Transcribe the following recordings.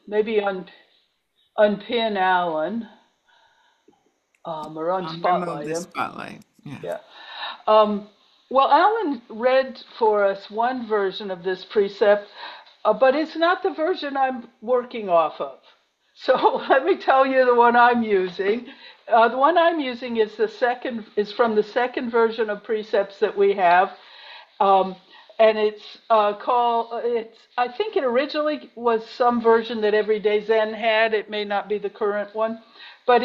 maybe unpin Alan, or Remove unspotlight the him. spotlight. Yeah. Yeah. Um, well, Alan read for us one version of this precept, but it's not the version I'm working off of. So let me tell you the one I'm using. The one I'm using is from the second version of precepts that we have, um, and I think it originally was some version that Everyday Zen had. It may not be the current one, but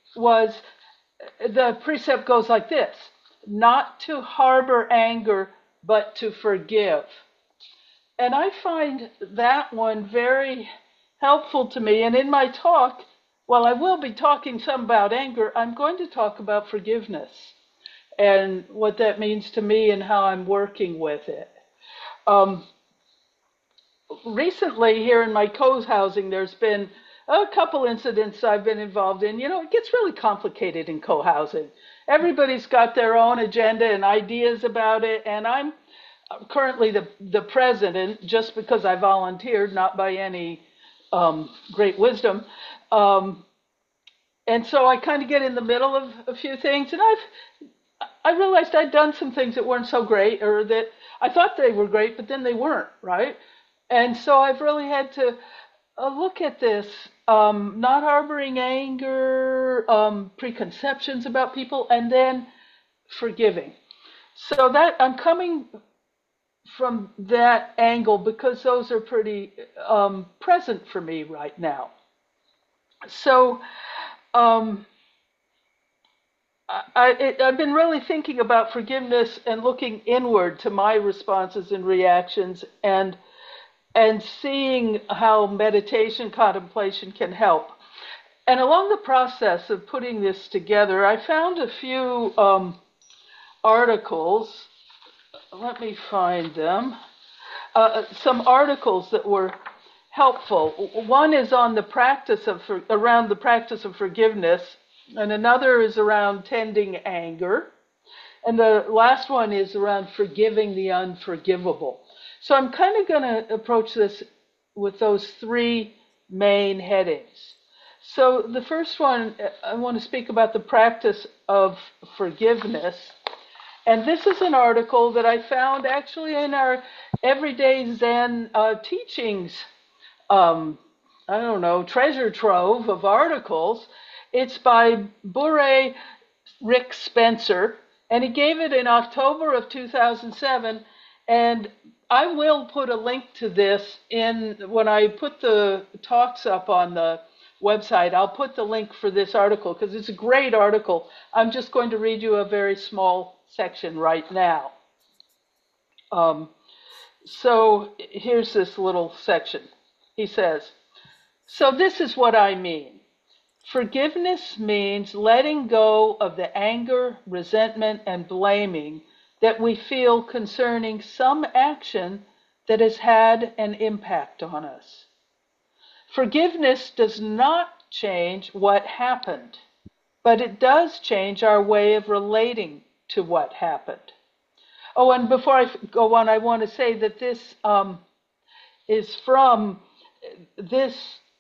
the precept goes like this: not to harbor anger, but to forgive. And I find that one very helpful to me. And in my talk, while I will be talking some about anger, I'm going to talk about forgiveness and what that means to me and how I'm working with it. Um, Recently, here in my co-housing, there's been a couple incidents I've been involved in. You know, it gets really complicated in co-housing. Everybody's got their own agenda and ideas about it, and I'm currently the president just because I volunteered, not by any great wisdom. Um, and so I kind of get in the middle of a few things, and I realized I'd done some things that weren't so great, or that I thought they were great, but then they weren't, right? And so I've really had to look at this, not harboring anger, preconceptions about people, and then forgiving. So that I'm coming from that angle because those are pretty present for me right now. So um, I've been really thinking about forgiveness and looking inward to my responses and reactions, and seeing how meditation contemplation can help. And along the process of putting this together, I found a few articles. Let me find them. Some articles that were helpful. One is on the around the practice of forgiveness, and another is around tending anger, and the last one is around forgiving the unforgivable. So I'm kind of going to approach this with those three main headings. So the first one, I want to speak about the practice of forgiveness. And this is an article that I found actually in our Everyday Zen teachings, um, I don't know, treasure trove of articles. It's by Bure Rick Spencer, and he gave it in October of 2007. And I will put a link to this in when I put the talks up on the website. I'll put the link for this article because it's a great article. I'm just going to read you a very small section right now. Um, so here's this little section. He says, so this is what I mean. Forgiveness means letting go of the anger, resentment, and blaming that we feel concerning some action that has had an impact on us. Forgiveness does not change what happened, but it does change our way of relating to what happened. Oh, and before I go on, I want to say that this is from this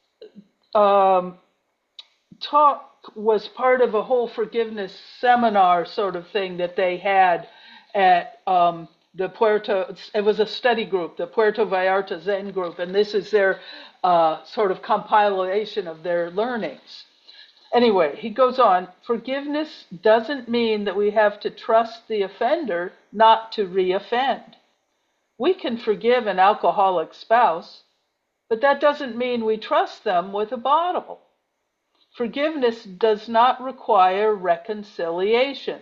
um, talk was part of a whole forgiveness seminar sort of thing that they had at the Puerto, it was a study group, the Puerto Vallarta Zen group, and this is their sort of compilation of their learnings. Anyway, he goes on, forgiveness doesn't mean that we have to trust the offender not to reoffend. We can forgive an alcoholic spouse, but that doesn't mean we trust them with a bottle. Forgiveness does not require reconciliation.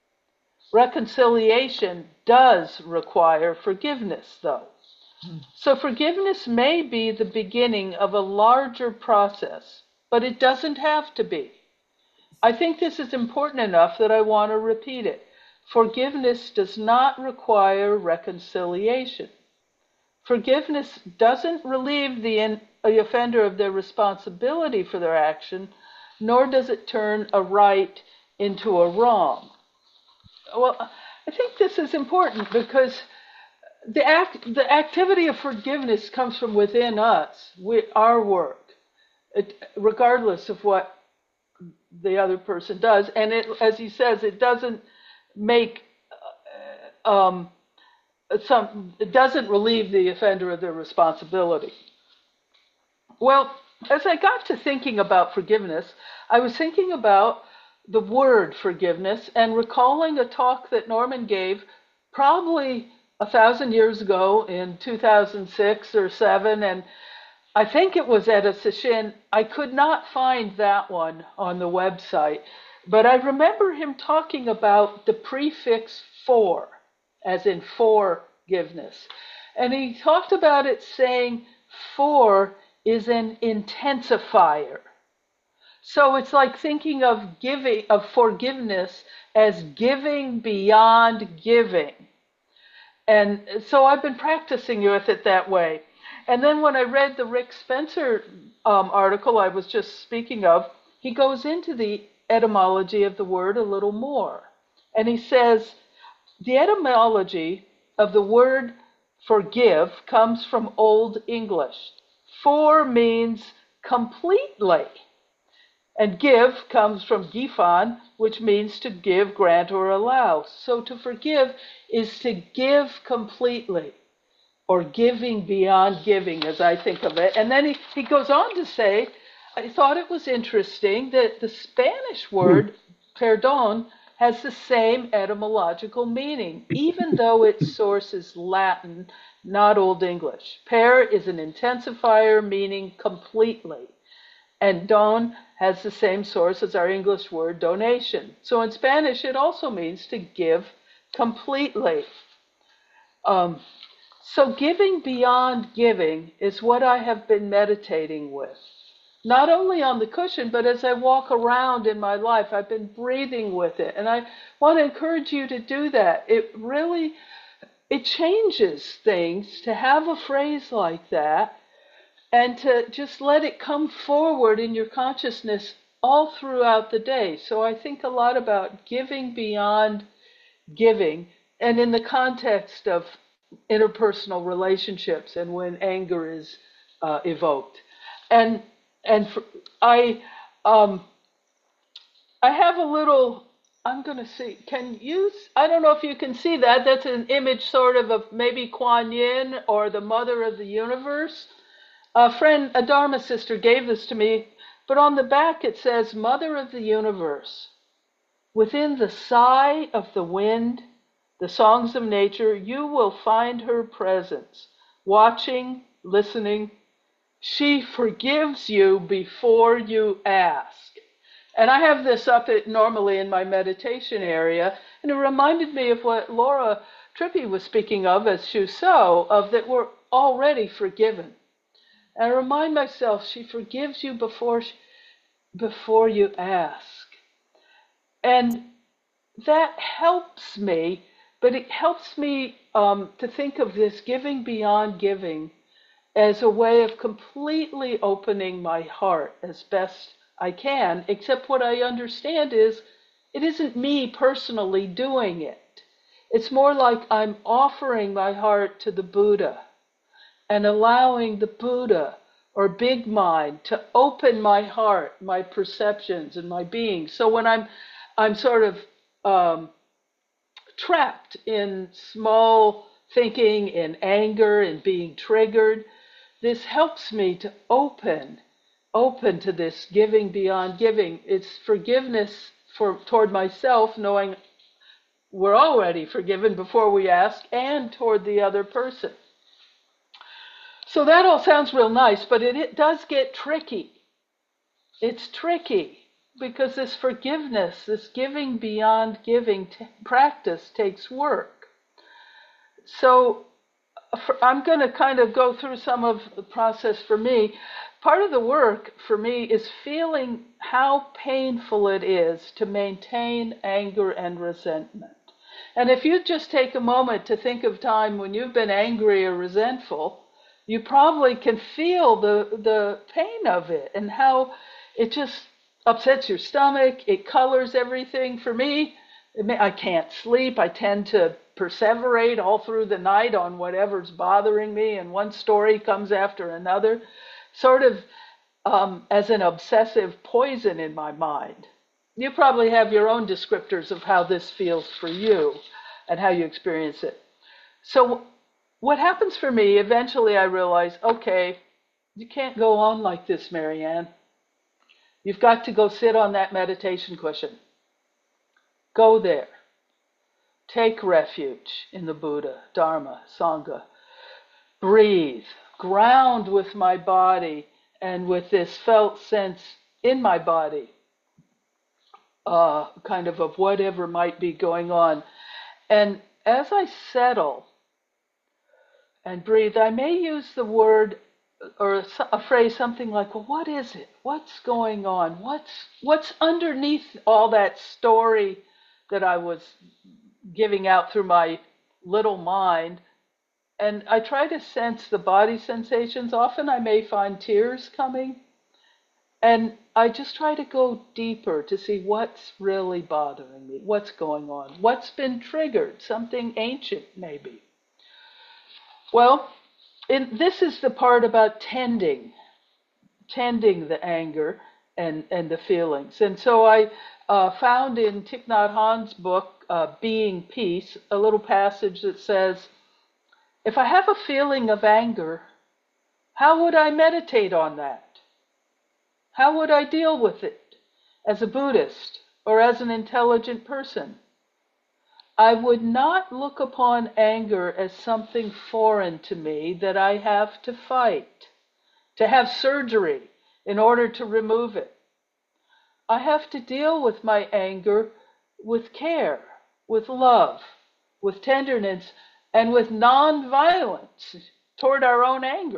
Reconciliation does require forgiveness, though. So forgiveness may be the beginning of a larger process, but it doesn't have to be. I think this is important enough that I want to repeat it. Forgiveness does not require reconciliation. Forgiveness doesn't relieve the offender of their responsibility for their action, nor does it turn a right into a wrong. Well, I think this is important because the activity of forgiveness comes from within us, our work. regardless of what the other person does. And it, as he says, it doesn't make it doesn't relieve the offender of their responsibility. Well, as I got to thinking about forgiveness, I was thinking about the word forgiveness and recalling a talk that Norman gave probably 1,000 years ago in 2006 or 7, and I think it was at a session. I could not find that one on the website, but I remember him talking about the prefix for, as in forgiveness. And he talked about it saying for is an intensifier. So it's like thinking of giving, of forgiveness as giving beyond giving. And so I've been practicing with it that way. And then when I read the Rick Spencer article I was just speaking of, he goes into the etymology of the word a little more. And he says, the etymology of the word forgive comes from Old English. For means completely. And give comes from gifan, which means to give, grant, or allow. So to forgive is to give completely, or giving beyond giving, as I think of it. And then he goes on to say, I thought it was interesting that the Spanish word perdón has the same etymological meaning, even though its source is Latin, not Old English. Per is an intensifier meaning completely. And don has the same source as our English word donation. So in Spanish, it also means to give completely. So giving beyond giving is what I have been meditating with. Not only on the cushion, but as I walk around in my life, I've been breathing with it. And I want to encourage you to do that. It changes things to have a phrase like that and to just let it come forward in your consciousness all throughout the day. So I think a lot about giving beyond giving, and in the context of interpersonal relationships and when anger is evoked. I have a little, I'm going to see, I don't know if you can see that. That's an image sort of maybe Kuan Yin or the Mother of the Universe. A Dharma sister gave this to me, but on the back it says, Mother of the Universe. Within the sigh of the wind, the songs of nature, you will find her presence, watching, listening. She forgives you before you ask. And I have this up normally in my meditation area, and it reminded me of what Laura Trippi was speaking of as Shuso, of that we're already forgiven. And I remind myself, she forgives you before you ask. And that helps me, but it helps me to think of this giving beyond giving as a way of completely opening my heart as best I can, except what I understand is it isn't me personally doing it. It's more like I'm offering my heart to the Buddha and allowing the Buddha or big mind to open my heart, my perceptions, and my being. So when I'm sort of trapped in small thinking, in anger, and being triggered, this helps me to open to this giving beyond giving. It's forgiveness toward myself, knowing we're already forgiven before we ask, and toward the other person. So that all sounds real nice, but it does get tricky. It's tricky because this forgiveness, this giving beyond giving practice takes work. So I'm going to kind of go through some of the process for me. Part of the work for me is feeling how painful it is to maintain anger and resentment. And if you just take a moment to think of time when you've been angry or resentful, you probably can feel the pain of it and how it just upsets your stomach. It colors everything. For me, I can't sleep. I tend to perseverate all through the night on whatever's bothering me, and one story comes after another. Sort of as an obsessive poison in my mind. You probably have your own descriptors of how this feels for you and how you experience it. So what happens for me, eventually I realize, okay, you can't go on like this, Marianne. You've got to go sit on that meditation cushion. Go there. Take refuge in the Buddha, Dharma, Sangha. Breathe. Ground with my body and with this felt sense in my body, kind of whatever might be going on. And as I settle and breathe, I may use the word or a phrase something like, well, what is it? What's going on? What's underneath all that story that I was giving out through my little mind? And I try to sense the body sensations. Often I may find tears coming. And I just try to go deeper to see what's really bothering me, what's going on, what's been triggered, something ancient maybe. Well, this is the part about tending the anger and the feelings. And so I found in Thich Nhat Hanh's book, Being Peace, a little passage that says, if I have a feeling of anger, how would I meditate on that? How would I deal with it as a Buddhist or as an intelligent person? I would not look upon anger as something foreign to me that I have to fight, to have surgery in order to remove it. I have to deal with my anger with care, with love, with tenderness, and with non-violence toward our own anger.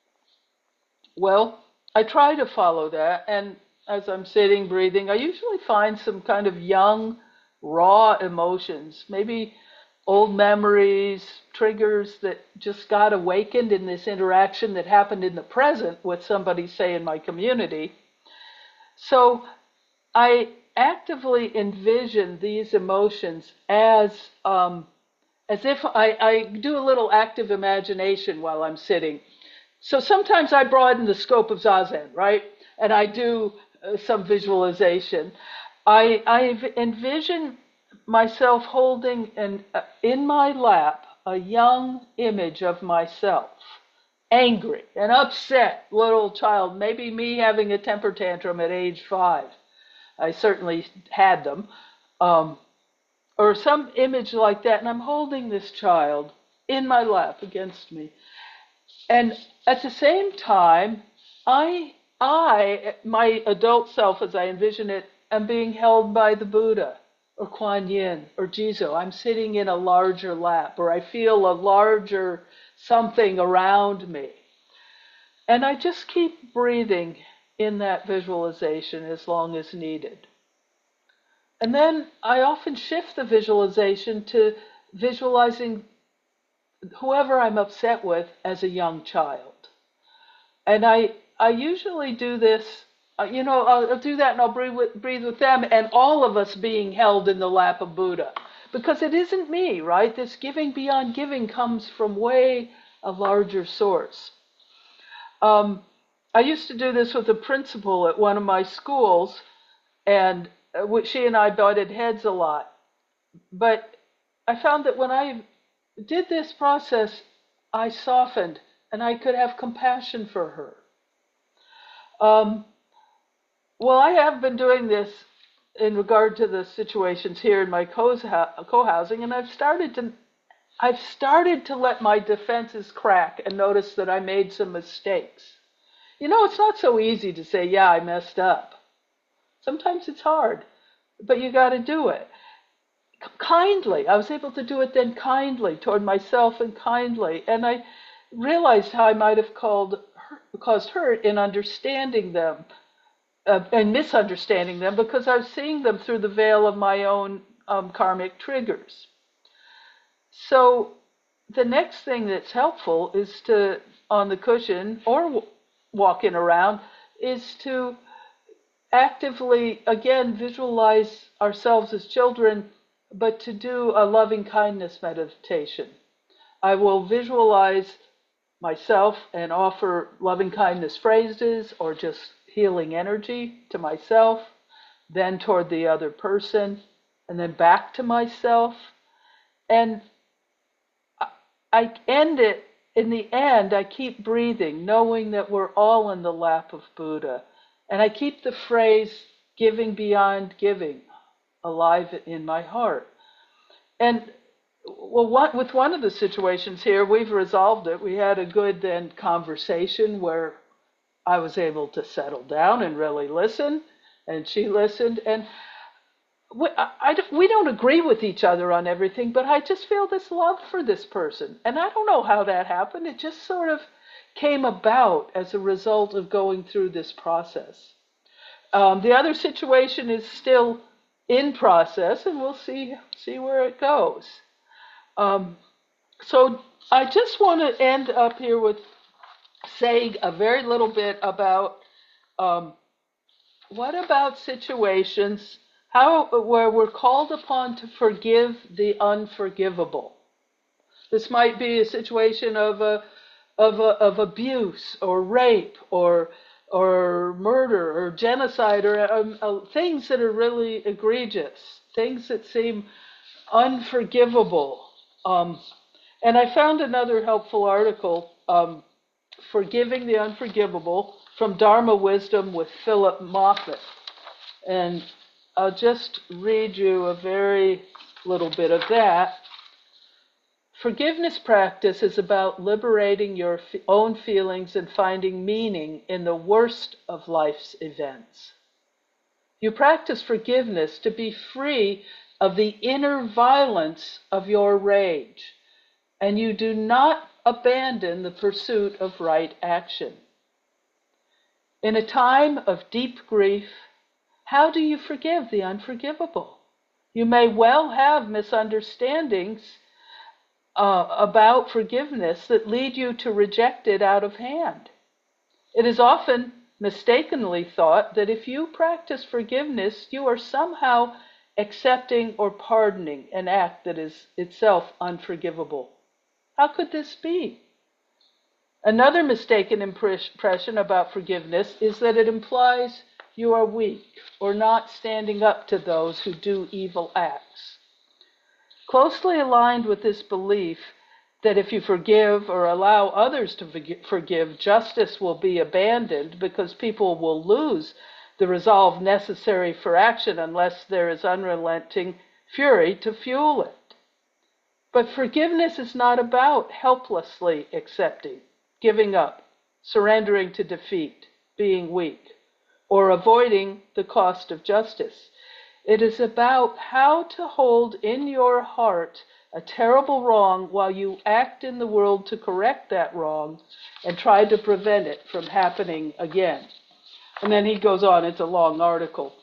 Well, I try to follow that, and as I'm sitting, breathing, I usually find some kind of young, raw emotions, maybe old memories, triggers that just got awakened in this interaction that happened in the present with somebody, say, in my community. So I actively envision these emotions as if I do a little active imagination while I'm sitting. So sometimes I broaden the scope of Zazen, right? And I do some visualization. I envision myself holding in my lap a young image of myself, angry and upset little child, maybe me having a temper tantrum at age 5. I certainly had them. Or some image like that, and I'm holding this child in my lap against me. And at the same time, I, my adult self, as I envision it, am being held by the Buddha or Kuan Yin or Jizo. I'm sitting in a larger lap, or I feel a larger something around me. And I just keep breathing in that visualization as long as needed. And then I often shift the visualization to visualizing whoever I'm upset with as a young child. And I usually do this, I'll do that and I'll breathe with them and all of us being held in the lap of Buddha. Because it isn't me, right? This giving beyond giving comes from way a larger source. I used to do this with a principal at one of my schools, and she and I butted heads a lot. But I found that when I did this process, I softened and I could have compassion for her. Well, I have been doing this in regard to the situations here in my co-housing, and I've started to let my defenses crack and notice that I made some mistakes. It's not so easy to say, yeah, I messed up. Sometimes it's hard, but you got to do it. Kindly. I was able to do it then kindly toward myself and kindly. And I realized how I might have caused hurt in understanding them and misunderstanding them because I was seeing them through the veil of my own karmic triggers. So the next thing that's helpful is to, on the cushion or walking around, is to actively, again, visualize ourselves as children, but to do a loving kindness meditation. I will visualize myself and offer loving kindness phrases or just healing energy to myself, then toward the other person, and then back to myself. And I end it, in the end, I keep breathing, knowing that we're all in the lap of Buddha. And I keep the phrase, giving beyond giving, alive in my heart. And with one of the situations here, we've resolved it. We had a good then conversation where I was able to settle down and really listen, and she listened. And we don't agree with each other on everything, but I just feel this love for this person. And I don't know how that happened. It just sort of came about as a result of going through this process. The other situation is still in process, and we'll see where it goes. So I just want to end up here with saying a very little bit about what about situations where we're called upon to forgive the unforgivable. This might be a situation of abuse or rape or murder or genocide or things that are really egregious, things that seem unforgivable. And I found another helpful article, Forgiving the Unforgivable, from Dharma Wisdom with Philip Moffat. And I'll just read you a very little bit of that. Forgiveness practice is about liberating your own feelings and finding meaning in the worst of life's events. You practice forgiveness to be free of the inner violence of your rage, and you do not abandon the pursuit of right action. In a time of deep grief, how do you forgive the unforgivable? You may well have misunderstandings about forgiveness that lead you to reject it out of hand. It is often mistakenly thought that if you practice forgiveness, you are somehow accepting or pardoning an act that is itself unforgivable. How could this be? Another mistaken impression about forgiveness is that it implies you are weak or not standing up to those who do evil acts. Closely aligned with this belief that if you forgive or allow others to forgive, justice will be abandoned because people will lose the resolve necessary for action unless there is unrelenting fury to fuel it. But forgiveness is not about helplessly accepting, giving up, surrendering to defeat, being weak, or avoiding the cost of justice. It is about how to hold in your heart a terrible wrong while you act in the world to correct that wrong and try to prevent it from happening again. And then he goes on, it's a long article.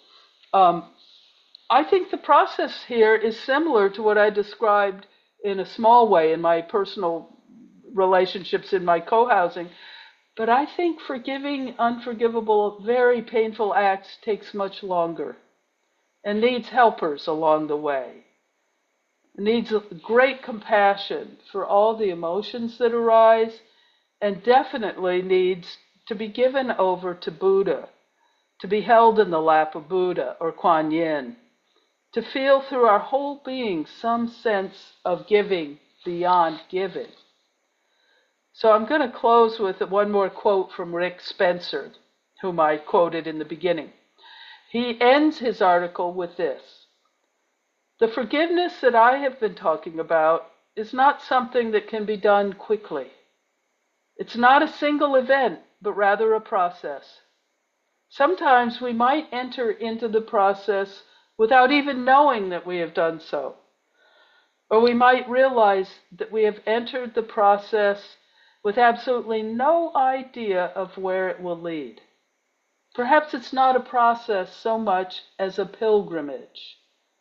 I think the process here is similar to what I described in a small way in my personal relationships in my co-housing. But I think forgiving unforgivable, very painful acts takes much longer and needs helpers along the way. It needs great compassion for all the emotions that arise, and definitely needs to be given over to Buddha, to be held in the lap of Buddha or Kuan Yin, to feel through our whole being some sense of giving beyond giving. So I'm going to close with one more quote from Rick Spencer, whom I quoted in the beginning. He ends his article with this: the forgiveness that I have been talking about is not something that can be done quickly. It's not a single event, but rather a process. Sometimes we might enter into the process without even knowing that we have done so. Or we might realize that we have entered the process with absolutely no idea of where it will lead. Perhaps it's not a process so much as a pilgrimage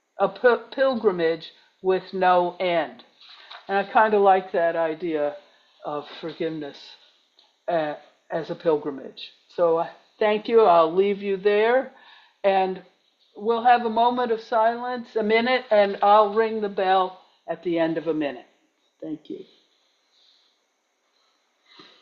with no end. And I kind of like that idea of forgiveness as a pilgrimage. So thank you. I'll leave you there. And we'll have a moment of silence, a minute, and I'll ring the bell at the end of a minute. Thank you.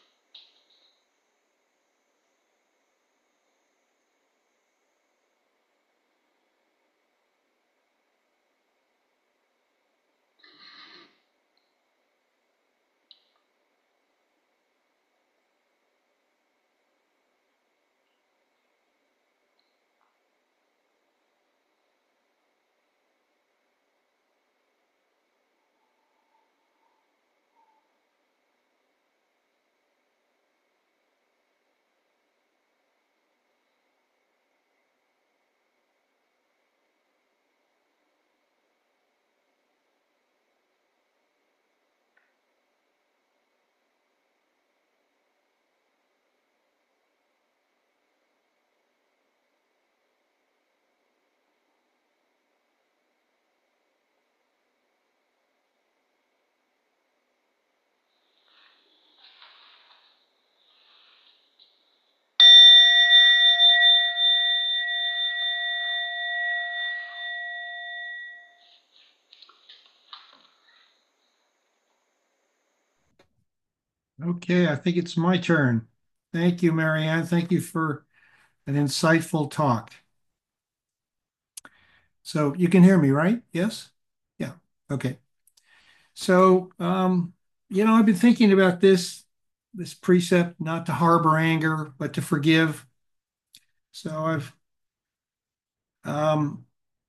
Okay, I think it's my turn. Thank you, Marianne. Thank you for an insightful talk. So you can hear me, right? Yes? Yeah. Okay. So, I've been thinking about this precept, not to harbor anger, but to forgive. So I've um,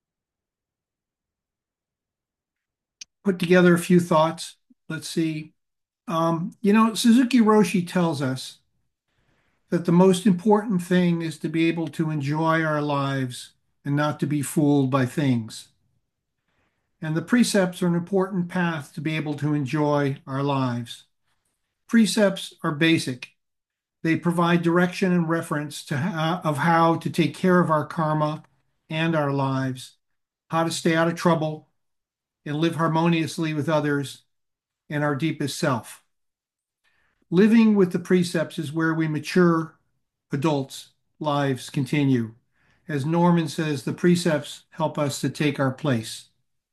put together a few thoughts. Let's see. Suzuki Roshi tells us that the most important thing is to be able to enjoy our lives and not to be fooled by things. And the precepts are an important path to be able to enjoy our lives. Precepts are basic. They provide direction and reference of how to take care of our karma and our lives, how to stay out of trouble and live harmoniously with others and our deepest self. Living with the precepts is where we mature adults' lives continue. As Norman says, the precepts help us to take our place.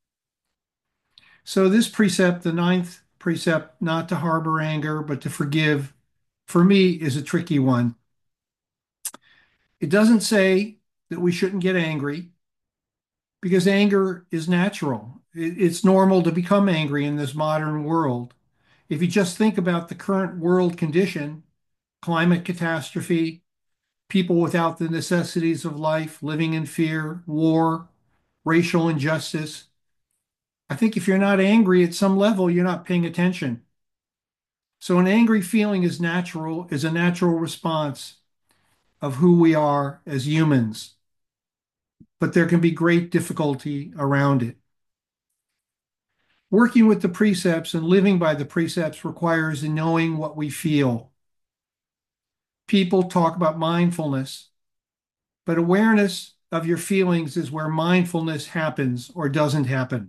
So, this precept, the ninth precept, not to harbor anger, but to forgive, for me is a tricky one. It doesn't say that we shouldn't get angry because anger is natural. It's normal to become angry in this modern world. If you just think about the current world condition, climate catastrophe, people without the necessities of life, living in fear, war, racial injustice, I think if you're not angry at some level, you're not paying attention. So an angry feeling is a natural response of who we are as humans, but there can be great difficulty around it. Working with the precepts and living by the precepts requires knowing what we feel. People talk about mindfulness, but awareness of your feelings is where mindfulness happens or doesn't happen.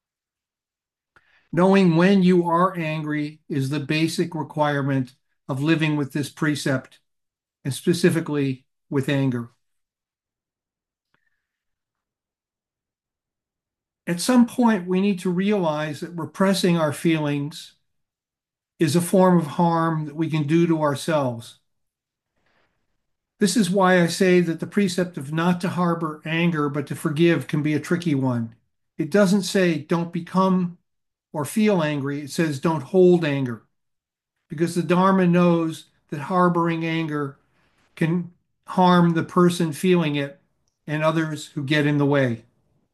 Knowing when you are angry is the basic requirement of living with this precept, and specifically with anger. At some point, we need to realize that repressing our feelings is a form of harm that we can do to ourselves. This is why I say that the precept of not to harbor anger but to forgive can be a tricky one. It doesn't say don't become or feel angry, it says don't hold anger, because the Dharma knows that harboring anger can harm the person feeling it and others who get in the way.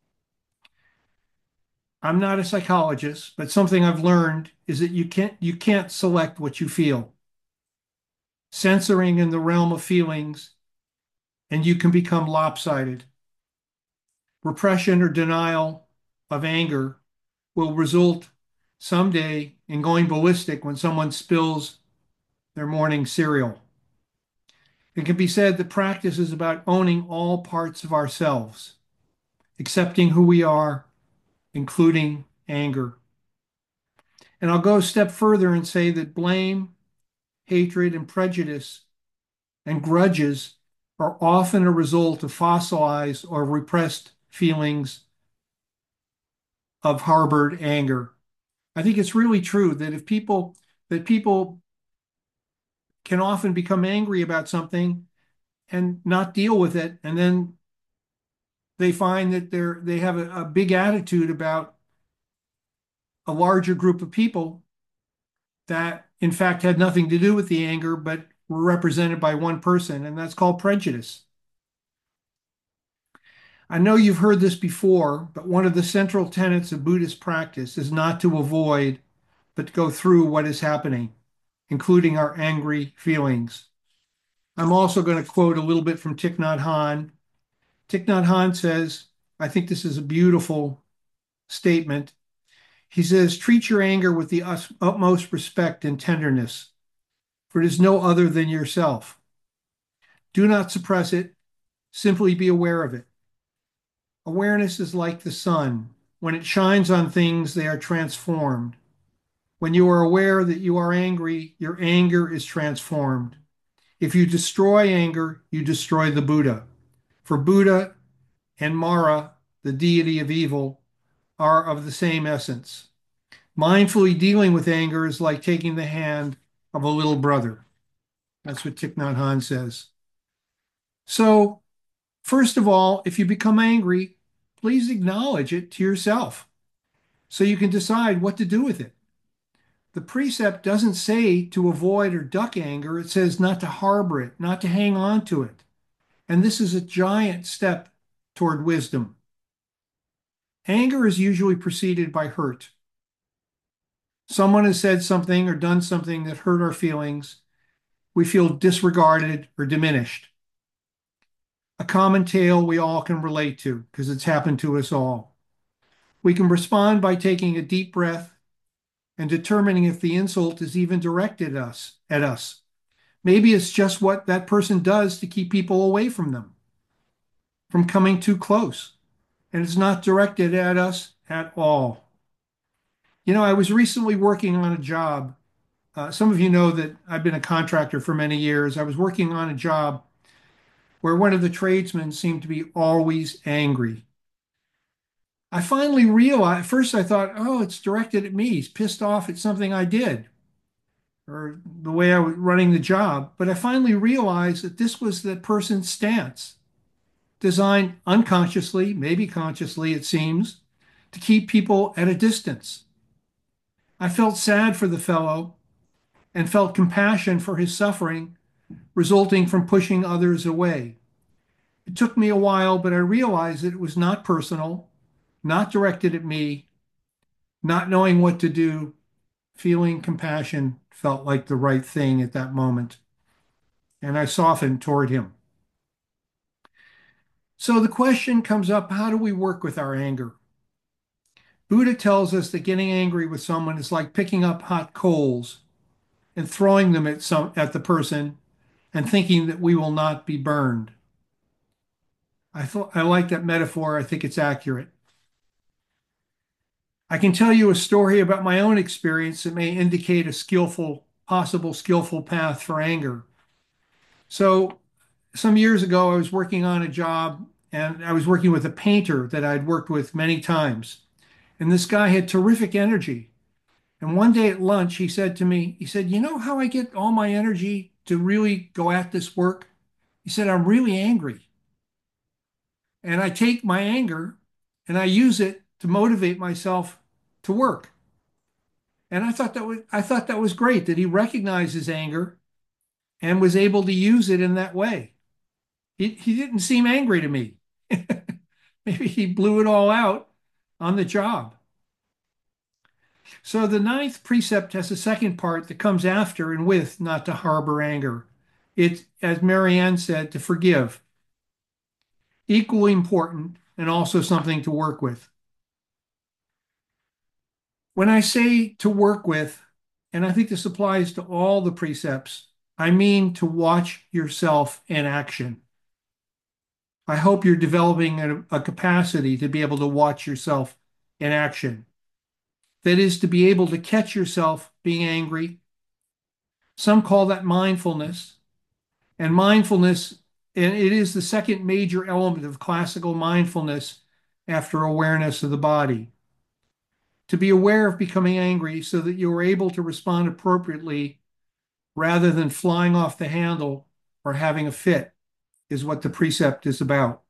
I'm not a psychologist, but something I've learned is that you can't select what you feel. Censoring in the realm of feelings, and you can become lopsided. Repression or denial of anger will result someday in going ballistic when someone spills their morning cereal. It can be said that practice is about owning all parts of ourselves, accepting who we are, including anger. And I'll go a step further and say that blame, hatred, and prejudice and grudges are often a result of fossilized or repressed feelings of harbored anger. I think it's really true that people can often become angry about something and not deal with it, and then they find that they have a big attitude about a larger group of people that in fact had nothing to do with the anger but were represented by one person, and that's called prejudice. I know you've heard this before, but one of the central tenets of Buddhist practice is not to avoid, but to go through what is happening, including our angry feelings. I'm also going to quote a little bit from Thich Nhat Hanh. Thich Nhat Hanh says, I think this is a beautiful statement. He says, treat your anger with the utmost respect and tenderness, for it is no other than yourself. Do not suppress it, simply be aware of it. Awareness is like the sun. When it shines on things, they are transformed. When you are aware that you are angry, your anger is transformed. If you destroy anger, you destroy the Buddha. For Buddha and Mara, the deity of evil, are of the same essence. Mindfully dealing with anger is like taking the hand of a little brother. That's what Thich Nhat Hanh says. So, first of all, if you become angry, please acknowledge it to yourself so you can decide what to do with it. The precept doesn't say to avoid or duck anger, it says not to harbor it, not to hang on to it. And this is a giant step toward wisdom. Anger is usually preceded by hurt. Someone has said something or done something that hurt our feelings. We feel disregarded or diminished. A common tale we all can relate to because it's happened to us all. We can respond by taking a deep breath and determining if the insult is even directed at us. Maybe it's just what that person does to keep people away from them, from coming too close, and it's not directed at us at all. You know, I was recently working on a job. Some of you know that I've been a contractor for many years. I was working on a job where one of the tradesmen seemed to be always angry. I finally realized, at first I thought, oh, it's directed at me. He's pissed off at something I did or the way I was running the job. But I finally realized that this was the person's stance, designed unconsciously, maybe consciously, it seems, to keep people at a distance. I felt sad for the fellow and felt compassion for his suffering resulting from pushing others away. It took me a while, but I realized that it was not personal, not directed at me, not knowing what to do. Feeling compassion felt like the right thing at that moment, and I softened toward him. So the question comes up, how do we work with our anger? Buddha tells us that getting angry with someone is like picking up hot coals and throwing them at the person and thinking that we will not be burned. I like that metaphor. I think it's accurate. I can tell you a story about my own experience that may indicate a possible skillful path for anger. So some years ago, I was working on a job and I was working with a painter that I'd worked with many times. And this guy had terrific energy. And one day at lunch, he said to me, he said, you know how I get all my energy to really go at this work? He said, I'm really angry. And I take my anger and I use it to motivate myself to work. And I thought that was great that he recognized his anger and was able to use it in that way. He didn't seem angry to me. Maybe he blew it all out on the job. So the ninth precept has a second part that comes after and with not to harbor anger. It's, as Marianne said, to forgive. Equally important and also something to work with. When I say to work with, and I think this applies to all the precepts, I mean to watch yourself in action. I hope you're developing a capacity to be able to watch yourself in action. That is, to be able to catch yourself being angry. Some call that mindfulness. And mindfulness, and it is the second major element of classical mindfulness after awareness of the body. To be aware of becoming angry so that you are able to respond appropriately rather than flying off the handle or having a fit is what the precept is about.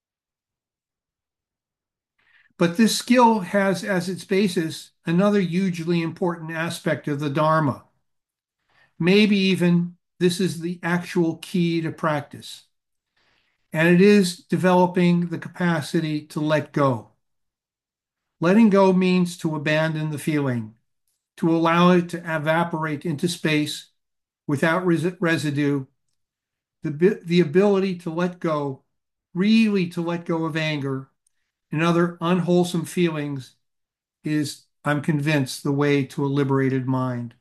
But this skill has as its basis another hugely important aspect of the Dharma. Maybe even this is the actual key to practice. And it is developing the capacity to let go. Letting go means to abandon the feeling, to allow it to evaporate into space without residue, the ability to let go, really to let go of anger and other unwholesome feelings is, I'm convinced, the way to a liberated mind.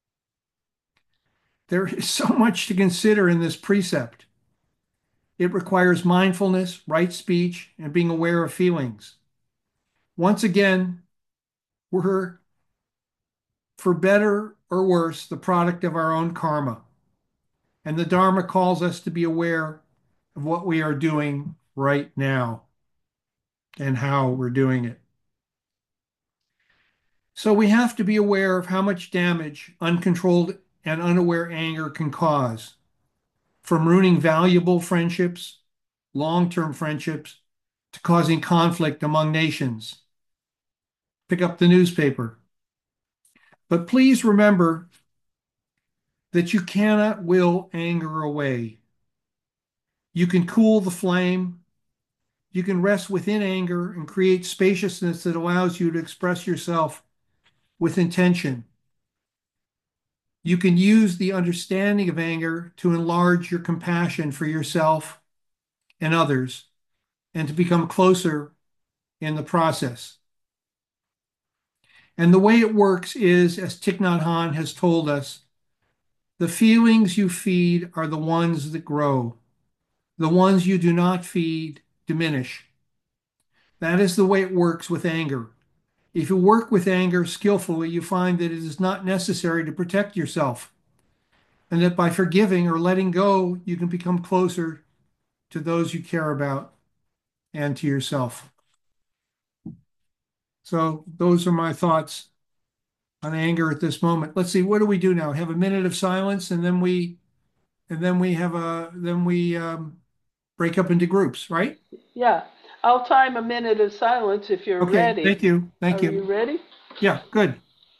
There is so much to consider in this precept. It requires mindfulness, right speech, and being aware of feelings. Once again, we're, for better or worse, the product of our own karma. And the Dharma calls us to be aware of what we are doing right now and how we're doing it. So we have to be aware of how much damage uncontrolled and unaware anger can cause, from ruining valuable friendships, long-term friendships, to causing conflict among nations. Pick up the newspaper. But please remember that you cannot will anger away. You can cool the flame. You can rest within anger and create spaciousness that allows you to express yourself with intention. You can use the understanding of anger to enlarge your compassion for yourself and others and to become closer in the process. And the way it works is, as Thich Nhat Hanh has told us, the feelings you feed are the ones that grow. The ones you do not feed diminish. That is the way it works with anger. If you work with anger skillfully, you find that it is not necessary to protect yourself, and that by forgiving or letting go, you can become closer to those you care about and to yourself. So those are my thoughts on anger at this moment. Let's see, what do we do now? Have a minute of silence, and then we break up into groups, right? Yeah. I'll time a minute of silence if you're Okay, ready. thank you. Thank Are you you. ready? Yeah, good.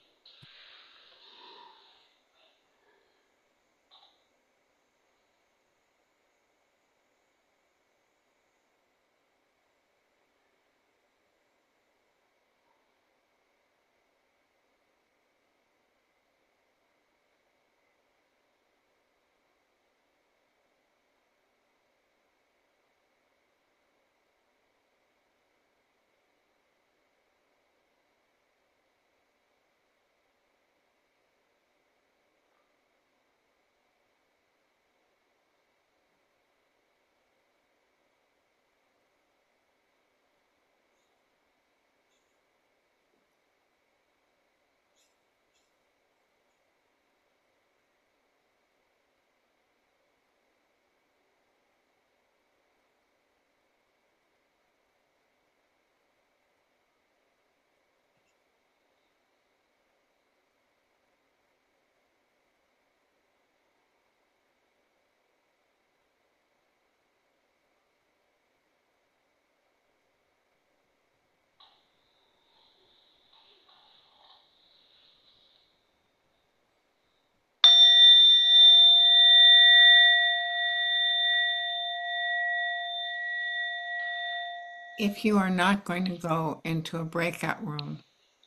If you are not going to go into a breakout room,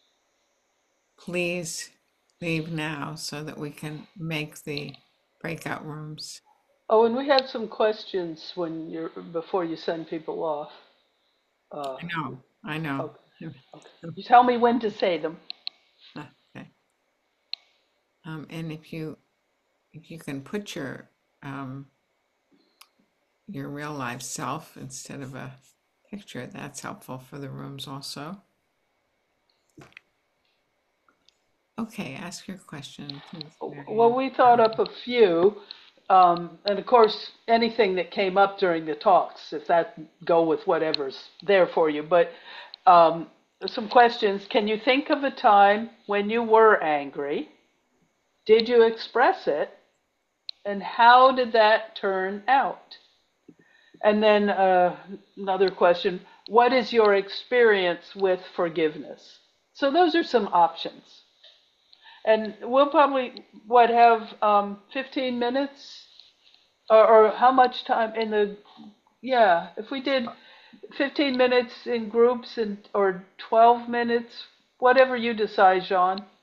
please leave now so that we can make the breakout rooms. Oh, and we have some questions before you send people off. Uh, I know. okay. Okay. You tell me when to say them. Okay. And if you can put your real life self instead of a picture, that's helpful for the rooms also. Okay, ask your question, please. Well, we thought up a few, and of course, anything that came up during the talks, if that go with whatever's there for you. But some questions. Can you think of a time when you were angry? Did you express it? And how did that turn out? And then another question, what is your experience with forgiveness? So those are some options. And we'll probably, have 15 minutes? Or how much time if we did 15 minutes in groups or 12 minutes, whatever you decide, Jean.